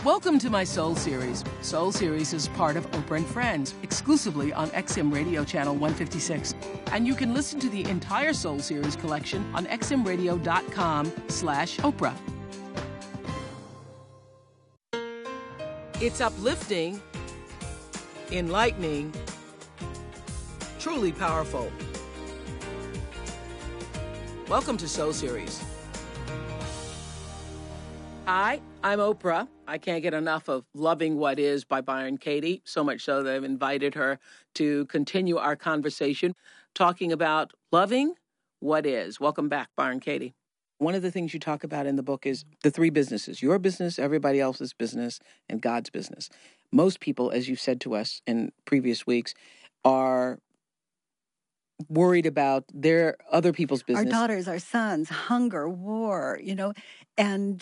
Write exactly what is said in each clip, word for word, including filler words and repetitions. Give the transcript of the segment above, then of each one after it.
Welcome to my Soul Series. Soul Series is part of Oprah and Friends, exclusively on X M Radio Channel one fifty-six. And you can listen to the entire Soul Series collection on xmradio.com slash Oprah. It's uplifting, enlightening, truly powerful. Welcome to Soul Series. Hi, I'm Oprah. I can't get enough of Loving What Is by Byron Katie, so much so that I've invited her to continue our conversation talking about loving what is. Welcome back, Byron Katie. One of the things you talk about in the book is the three businesses: your business, everybody else's business, and God's business. Most people, as you've said to us in previous weeks, are worried about their other people's business. Our daughters, our sons, hunger, war, you know, and...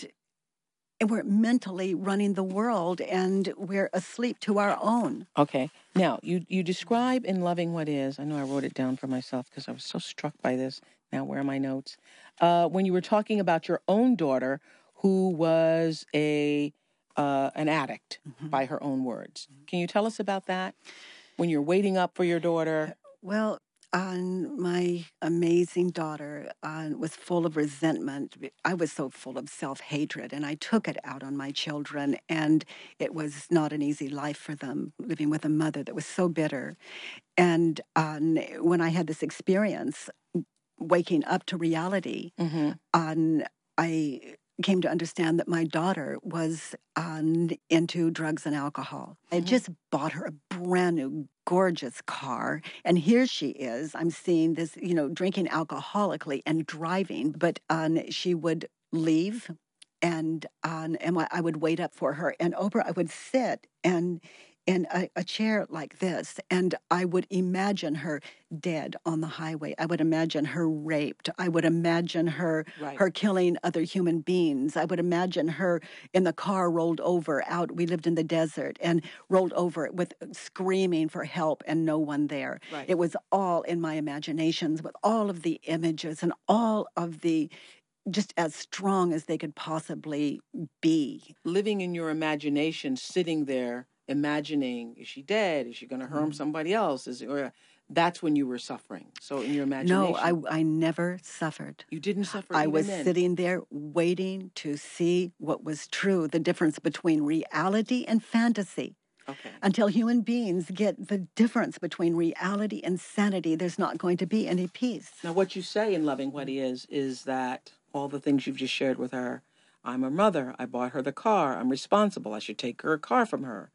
And we're mentally running the world, and we're asleep to our own. Okay. Now, you, you describe in Loving What Is, I know I wrote it down for myself because I was so struck by this. Now, where are my notes? Uh, when you were talking about your own daughter who was a uh, an addict, mm-hmm. by her own words. Can you tell us about that? When you're waiting up for your daughter? Well, Um, my amazing daughter uh, was full of resentment. I was so full of self-hatred, and I took it out on my children, and it was not an easy life for them, living with a mother that was so bitter. And um, when I had this experience, waking up to reality, mm-hmm. um, I came to understand that my daughter was um, into drugs and alcohol. Mm-hmm. I just bought her a brand new, gorgeous car, and here she is. I'm seeing this, you know, drinking alcoholically and driving, but um, she would leave, and um, and I would wait up for her. And Oprah, I would sit and in a, a chair like this, and I would imagine her dead on the highway. I would imagine her raped. I would imagine her right. her killing other human beings. I would imagine her in the car rolled over out. We lived in the desert and rolled over with screaming for help and no one there. Right. It was all in my imaginations with all of the images and all of the just as strong as they could possibly be. Living in your imagination, sitting there, imagining, is she dead? Is she going to harm mm. somebody else? Is it, or that's when you were suffering. So in your imagination. No, I, I never suffered. You didn't suffer. I was then. sitting there waiting to see what was true, the difference between reality and fantasy. Okay. Until human beings get the difference between reality and sanity, there's not going to be any peace. Now, what you say in Loving What Is is that all the things you've just shared with her, I'm her mother, I bought her the car, I'm responsible, I should take her car from her.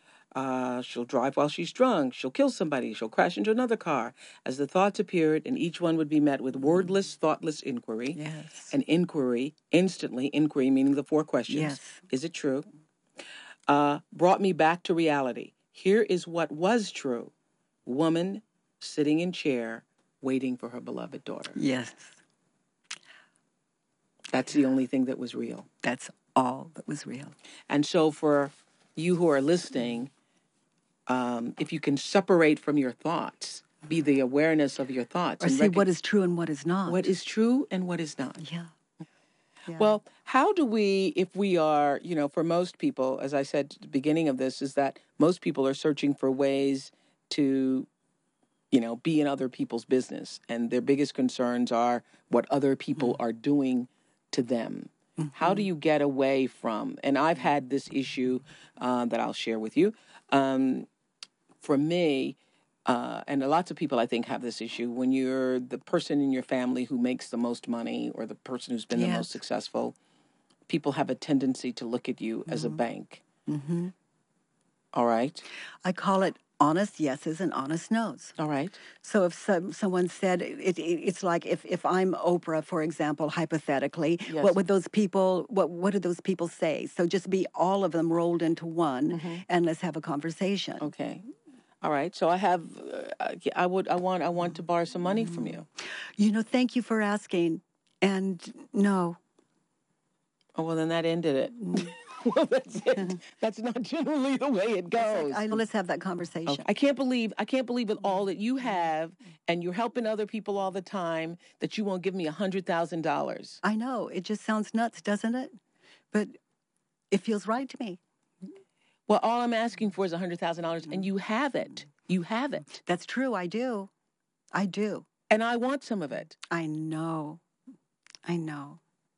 Uh, she'll drive while she's drunk. She'll kill somebody. She'll crash into another car. As the thoughts appeared, and each one would be met with wordless, thoughtless inquiry. Yes. An inquiry, instantly, inquiry meaning the four questions. Yes. Is it true? Uh, brought me back to reality. Here is what was true. Woman sitting in chair, waiting for her beloved daughter. Yes. That's the only thing that was real. That's all that was real. And so for you who are listening, Um, if you can separate from your thoughts, be the awareness of your thoughts. Or and see rec- what is true and what is not. What is true and what is not. Yeah. yeah. Well, how do we, if we are, you know, for most people, as I said at the beginning of this, is that most people are searching for ways to, you know, be in other people's business. And their biggest concerns are what other people mm-hmm. are doing to them. Mm-hmm. How do you get away from, and I've had this issue uh, that I'll share with you. Um, for me, uh, and lots of people I think have this issue, when you're the person in your family who makes the most money or the person who's been yes. the most successful, people have a tendency to look at you mm-hmm. as a bank. Mm-hmm. All right? I call it honest yeses and honest nos. All right. So if some, someone said, it, it, it's like if, if I'm Oprah, for example, hypothetically, yes. what would those people, what, what did those people say? So just be all of them rolled into one mm-hmm. and let's have a conversation. Okay. All right. So I have, uh, I would, I want, I want to borrow some money from you. You know, thank you for asking. And no. Oh, well, then that ended it. Well, that's it. That's not generally the way it goes. I, let's have that conversation. Okay. I can't believe, I can't believe with all that you have and you're helping other people all the time that you won't give me one hundred thousand dollars. I know. It just sounds nuts, doesn't it? But it feels right to me. Well, all I'm asking for is one hundred thousand dollars, and you have it. You have it. That's true. I do. I do. And I want some of it. I know. I know.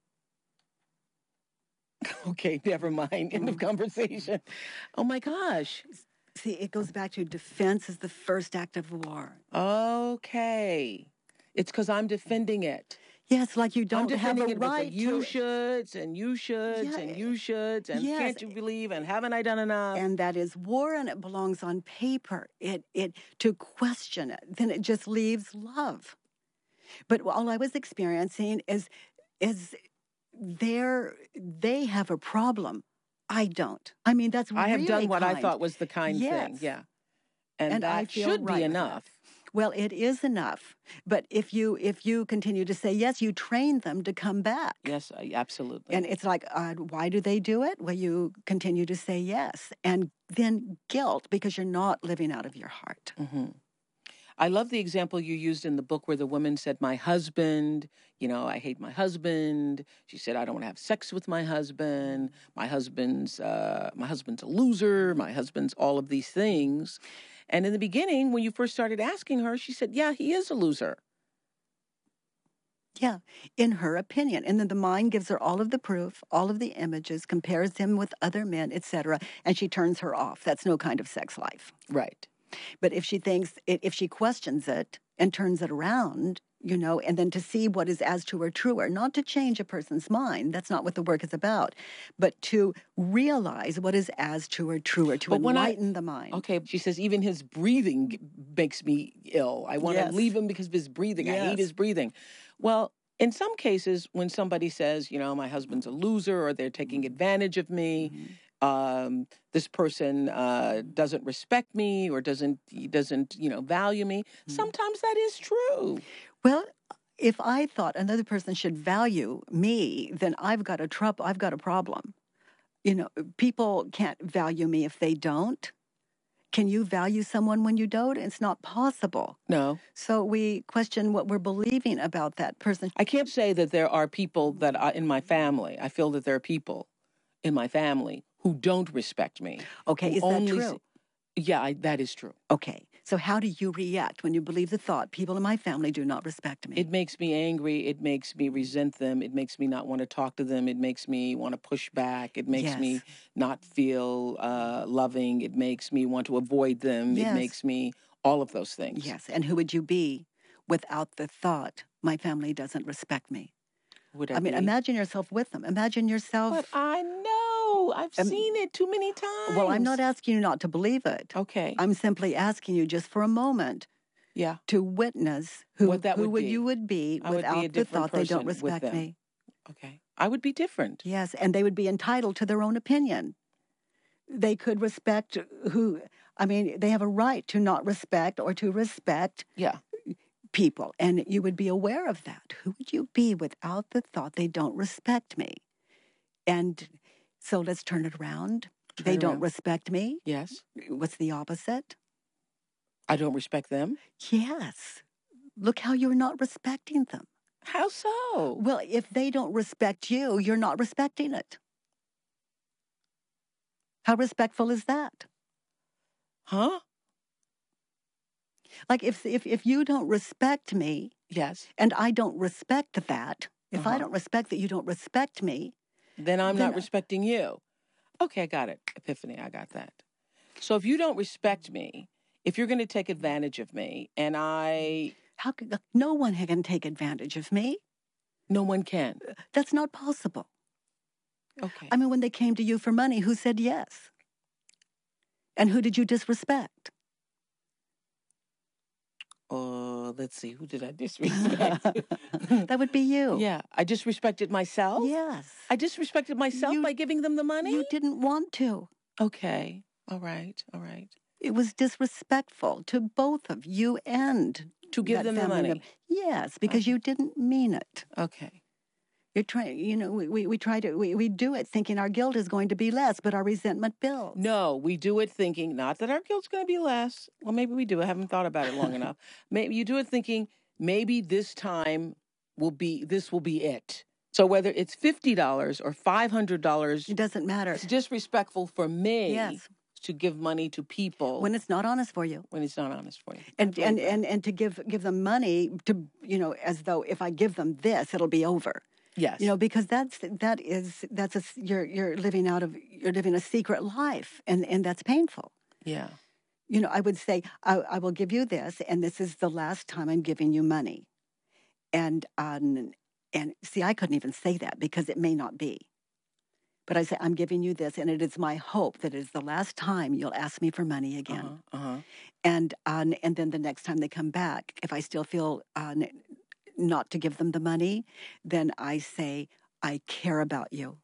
Okay, never mind. End of conversation. Oh, my gosh. See, it goes back to defense is the first act of war. Okay. It's because I'm defending it. Yes, like you I'm don't have defending a it with right the you to shoulds and you shoulds Yeah, and you shoulds and yes. can't you believe and haven't I done enough? And that is war, and it belongs on paper. It it to question it, then it just leaves love. But all I was experiencing is is there they have a problem. I don't. I mean, that's I have really done what I kind. thought was the kind thing. Yes. Yeah. And, And that I feel should right be with that. enough. Well, it is enough. But if you if you continue to say yes, you train them to come back. Yes, I- absolutely. And it's like, uh, why do they do it? Well, you continue to say yes. And then guilt because you're not living out of your heart. hmm I love the example you used in the book where the woman said, my husband, you know, I hate my husband. She said, I don't want to have sex with my husband. My husband's, uh, my husband's a loser. My husband's all of these things. And in the beginning, when you first started asking her, she said, yeah, he is a loser. Yeah, in her opinion. And then the mind gives her all of the proof, all of the images, compares him with other men, et cetera, and she turns her off. That's no kind of sex life. Right. But if she thinks, if she questions it and turns it around, you know, and then to see what is as true or truer, not to change a person's mind, that's not what the work is about, but to realize what is as true or truer, to But when I- enlighten the mind. Okay, she says, even his breathing g- makes me ill. I want Yes. to leave him because of his breathing. I Yes. hate his breathing. Well, in some cases, when somebody says, you know, my husband's a loser or they're taking advantage of me, Mm-hmm. um, this person uh, doesn't respect me or doesn't he doesn't, you know, value me, Mm-hmm. sometimes that is true. Well, if I thought another person should value me, then I've got a trouble. I've got a problem. You know, people can't value me if they don't. Can you value someone when you don't? It's not possible. No. So we question what we're believing about that person. I can't say that there are people that are in my family. I feel that there are people in my family who don't respect me. Okay, who is that only true? s- Yeah, I, that is true. Okay, so how do you react when you believe the thought, people in my family do not respect me? It makes me angry. It makes me resent them. It makes me not want to talk to them. It makes me want to push back. It makes Yes. me not feel uh, loving. It makes me want to avoid them. Yes. It makes me all of those things. Yes, and who would you be without the thought, my family doesn't respect me? Would I, I mean, be? imagine yourself with them. Imagine yourself. But I know. I've Um, seen it too many times. Well, I'm not asking you not to believe it. Okay. I'm simply asking you just for a moment yeah. to witness who, What that who would would be. you would be I would be without a the different thought they don't person with respect them. me. Okay. I would be different. Yes, and they would be entitled to their own opinion. They could respect who, I mean, they have a right to not respect or to respect Yeah. people, and you would be aware of that. Who would you be without the thought they don't respect me? And so let's turn it around. Turn they it don't around. respect me. Yes. What's the opposite? I don't respect them. Yes. Look how you're not respecting them. How so? Well, if they don't respect you, you're not respecting it. How respectful is that? Huh? Like if if if you don't respect me Yes. and I don't respect that, if I Uh-huh. don't respect that you don't respect me, Then I'm Then- not respecting you. Okay, I got it. Epiphany, I got that. So if you don't respect me, if you're going to take advantage of me, and I, how could no one can take advantage of me? no one can. That's not possible. Okay. I mean, when they came to you for money, who said yes? And who did you disrespect? Uh, let's see. Who did I disrespect? That would be you. Yeah, I disrespected myself. Yes. I disrespected myself You- by giving them the money. You didn't want to. Okay. All right. All right. It was disrespectful to both of you and To give that them the family money. member. Yes, because Okay. you didn't mean it. Okay. You're trying, you know, we, we, we try to, we, we do it thinking our guilt is going to be less, but our resentment builds. No, we do it thinking not that our guilt's going to be less. Well, maybe we do. I haven't thought about it long enough. Maybe you do it thinking maybe this time will be this will be it. So whether it's fifty dollars or five hundred dollars, It doesn't matter. it's disrespectful for me. Yes. to give money to people when it's not honest for you. When it's not honest for you. And and, and and to give give them money to, you know, as though if I give them this, it'll be over. Yes. You know, because that's that is that's a you're you're living out of you're living a secret life, and and that's painful. Yeah. You know, I would say I, I will give you this, and this is the last time I'm giving you money. And um, and see, I couldn't even say that because it may not be. But I say, I'm giving you this, and it is my hope that it is the last time you'll ask me for money again. Uh-huh, uh-huh. And um, and then the next time they come back, if I still feel uh, not to give them the money, then I say, I care about you.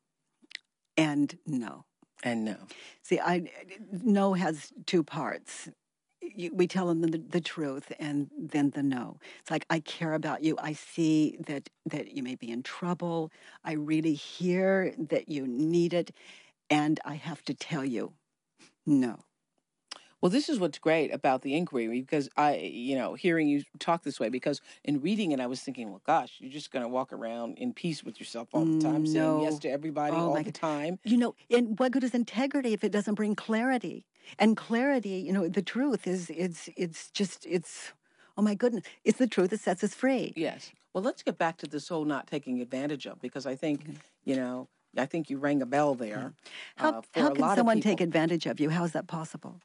And no. And no. See, I no has two parts. You, we tell them the, the truth, and then the no. It's like, I care about you. I see that that you may be in trouble. I really hear that you need it, and I have to tell you, no. Well, this is what's great about the inquiry, because I, you know, hearing you talk this way, because in reading it, I was thinking, well, gosh, you're just going to walk around in peace with yourself all the time, no. saying yes to everybody oh, all the time. You know, and what good is integrity if it doesn't bring clarity? And clarity, you know, the truth is, it's, it's just, it's, oh my goodness, it's the truth that sets us free. Yes. Well, let's get back to this whole not taking advantage of, because I think, mm-hmm. you know, I think you rang a bell there. How, uh, for how a can lot someone of people. take advantage of you? How is that possible?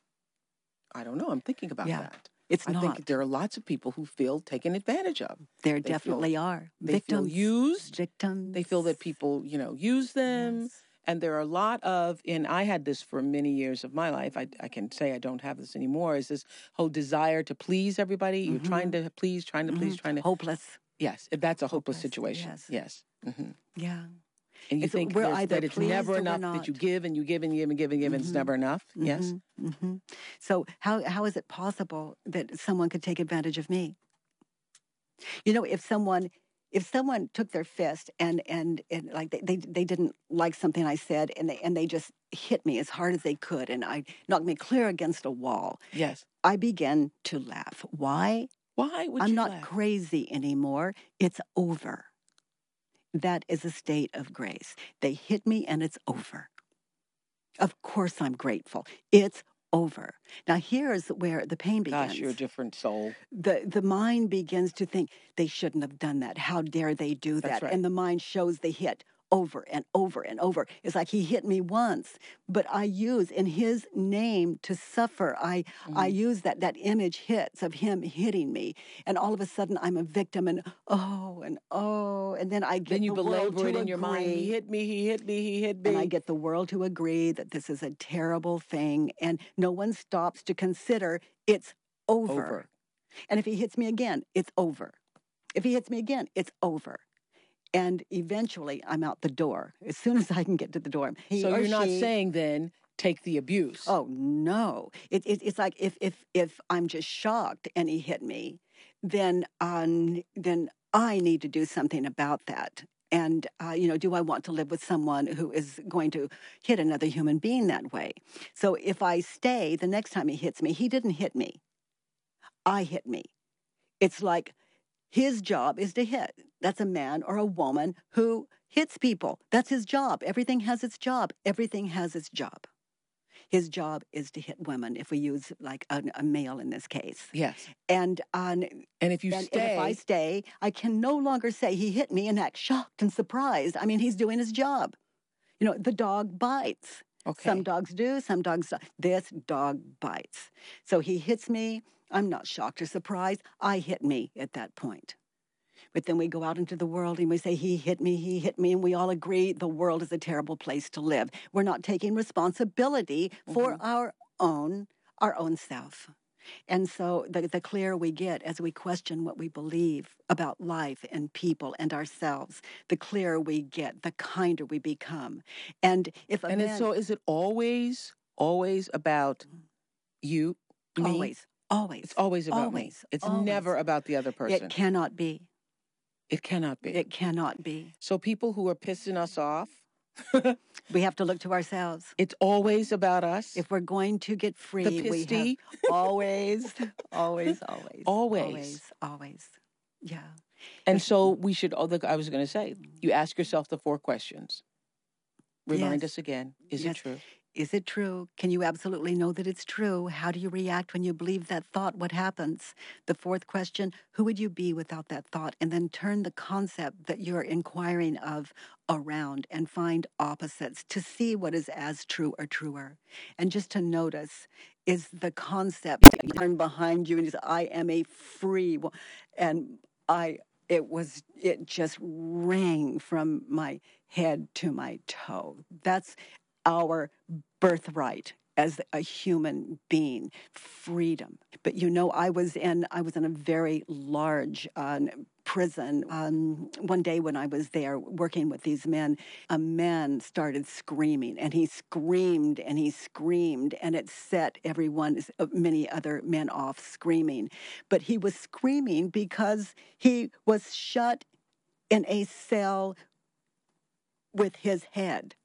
I don't know. I'm thinking about yeah, that. It's I not. think there are lots of people who feel taken advantage of. There they definitely feel, are. They Victims. feel used. Victims. They feel that people, you know, use them. Yes. And there are a lot of, and I had this for many years of my life. I, I can say I don't have this anymore. Is this whole desire to please everybody? Mm-hmm. You're trying to please, trying to please, mm-hmm. trying to. Hopeless. Yes. That's a hopeless, hopeless. situation. Yes. Yes. Mm-hmm. Yeah. And you it's, think that it's never enough that you give and you give and give and give and give mm-hmm. and it's never enough. Mm-hmm. Yes. Mm-hmm. So how how is it possible that someone could take advantage of me? You know, if someone if someone took their fist and and, and like they, they they didn't like something I said and they and they just hit me as hard as they could and I knocked me clear against a wall. Yes. I began to laugh. Why? Why would I'm you not laugh? crazy anymore. It's over. That is a state of grace. They hit me and it's over. Of course I'm grateful. It's over. Now here's where the pain begins. Gosh, you're a different soul. The the mind begins to think they shouldn't have done that. How dare they do that? That's right. And the mind shows the hit over and over and over. It's like he hit me once, but I use in his name to suffer. I mm-hmm. I use that that image hits of him hitting me, and all of a sudden I'm a victim, and oh and oh, and then I get then you the world belabor to it in agree. your mind. He hit me. He hit me. He hit me. And I get the world to agree that this is a terrible thing, and no one stops to consider it's over. over. And if he hits me again, it's over. If he hits me again, it's over. And eventually, I'm out the door. As soon as I can get to the door. He so you're she, not saying then take the abuse. Oh, no. It, it, it's like if, if, if I'm just shocked and he hit me, then, um, then I need to do something about that. And, uh, you know, do I want to live with someone who is going to hit another human being that way? So if I stay, the next time he hits me, he didn't hit me. I hit me. It's like his job is to hit. That's a man or a woman who hits people. That's his job. Everything has its job. Everything has its job. His job is to hit women, if we use like a, a male in this case. Yes. And um, and if you and, stay, and if I stay, I can no longer say he hit me and act shocked and surprised. I mean, he's doing his job. You know, the dog bites. Okay. Some dogs do, some dogs don't. This dog bites. So he hits me. I'm not shocked or surprised. I hit me at that point. But then we go out into the world and we say, he hit me, he hit me, and we all agree the world is a terrible place to live. We're not taking responsibility for mm-hmm. our own, our own self. And so the, the clearer we get as we question what we believe about life and people and ourselves, the clearer we get, the kinder we become. And if a and man, it's, so is it always, always about you, me? Always, always. It's always about always, me. It's always. never about the other person. It cannot be. It cannot be. It cannot be. So people who are pissing us off, we have to look to ourselves. It's always about us. If we're going to get free, the we have always, always, always, always, always, always. Yeah. And if, so we should. Oh, I was going to say, you ask yourself the four questions. Remind yes. us again. Is yes. it true? Is it true? Can you absolutely know that it's true? How do you react when you believe that thought? What happens? The fourth question, who would you be without that thought? And then turn the concept that you're inquiring of around and find opposites to see what is as true or truer. And just to notice is the concept that you turn behind you and you say, I am a free one. And I it was it just rang from my head to my toe. That's our birthright as a human being, freedom. But you know, I was in I was in a very large uh, prison. Um, one day when I was there working with these men, a man started screaming, and he screamed and he screamed, and it set everyone, many other men off screaming. But he was screaming because he was shut in a cell with his head.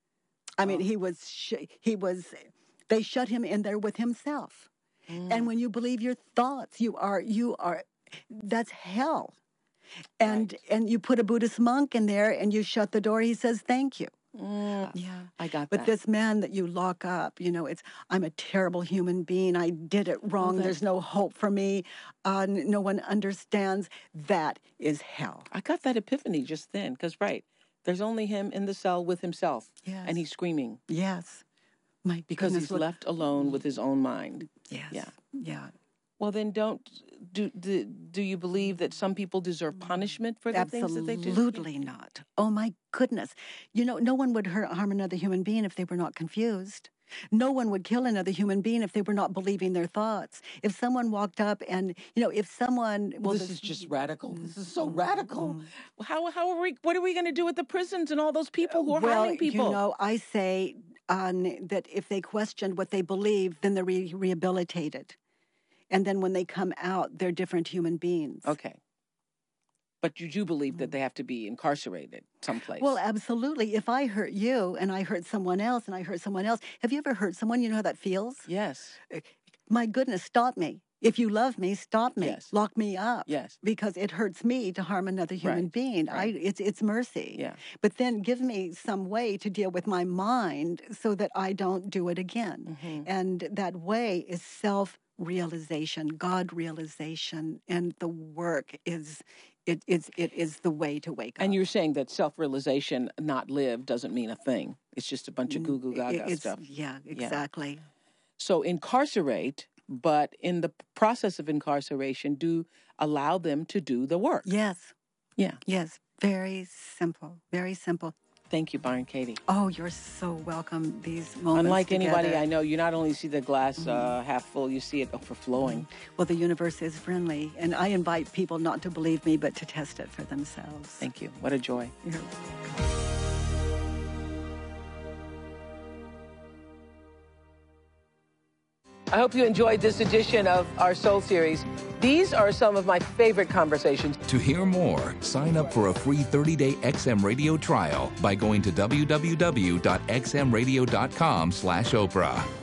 I mean, he was, sh- he was, they shut him in there with himself. Mm. And when you believe your thoughts, you are, you are, that's hell. And, right. and you put a Buddhist monk in there and you shut the door, he says, thank you. Mm. Yeah, I got but that. But this man that you lock up, you know, it's, I'm a terrible human being. I did it wrong. Well, there's no hope for me. Uh, no one understands. That is hell. I got that epiphany just then, because, right. There's only him in the cell with himself, yes. and he's screaming. Yes. My because goodness, he's look. left alone with his own mind. Yes. Yeah. Yeah. Well, then don't, do, do, do you believe that some people deserve punishment for the Absolutely things that they do? Absolutely not. Oh, my goodness. You know, no one would hurt, harm another human being if they were not confused. No one would kill another human being if they were not believing their thoughts. If someone walked up and, you know, if someone... Well, this, this is just radical. This is so radical. Mm. How, how are we, what are we going to do with the prisons and all those people who are well, harming people? You know, I say um, that if they questioned what they believe, then they're re- rehabilitated. And then when they come out, they're different human beings. Okay. But you do believe that they have to be incarcerated someplace? Well, absolutely. If I hurt you and I hurt someone else and I hurt someone else, have you ever hurt someone? You know how that feels? Yes. My goodness, stop me. If you love me, stop me. Yes. Lock me up. Yes. Because it hurts me to harm another human right. being. Right. I, it's, it's mercy. Yeah. But then give me some way to deal with my mind so that I don't do it again. Mm-hmm. And that way is self-realization, God realization, and the work is... It is it is the way to wake up. And you're saying that self-realization, not lived, doesn't mean a thing. It's just a bunch of goo-goo gaga it's, stuff. Yeah, exactly. Yeah. So incarcerate, but in the process of incarceration, do allow them to do the work. Yes. Yeah. Yes. Very simple. Very simple. Thank you, Byron Katie. Oh, you're so welcome. These moments Unlike together. anybody I know, you not only see the glass mm-hmm. uh, half full, you see it overflowing. Mm-hmm. Well, the universe is friendly, and I invite people not to believe me, but to test it for themselves. Thank you. What a joy. You're welcome. I hope you enjoyed this edition of our Soul Series. These are some of my favorite conversations. To hear more, sign up for a free thirty-day X M radio trial by going to w w w dot x m radio dot com slash Oprah.